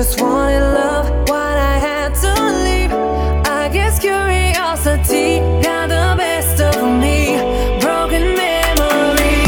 just wanted love, what I had to leave. I guess curiosity got the best of me. Broken memory.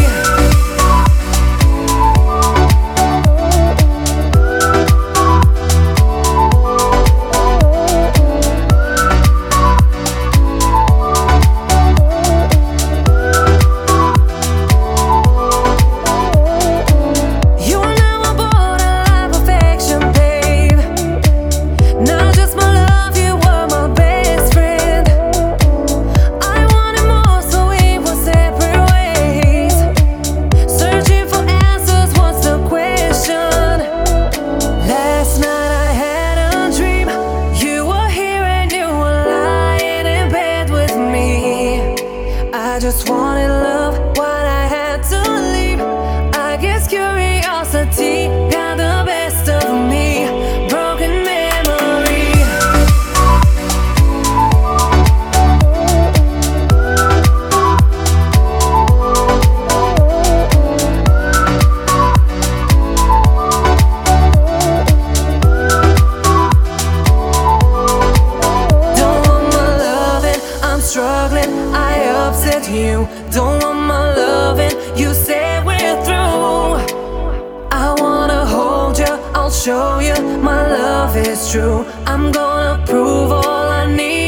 You were never borderline perfection, babe. Not just my love, you were my best friend. I wanted more, so we were separate ways. Searching for answers, what's the question? Last night I had a dream. You were here and you were lying in bed with me. I just wanted love, what I had to leave. I guess curiosity got the best of me. Broken memory. Don't want my loving, I'm struggling, I upset you. Don't want my loving, you said we're through. I wanna hold you, I'll show you my love is true. I'm gonna prove all I need.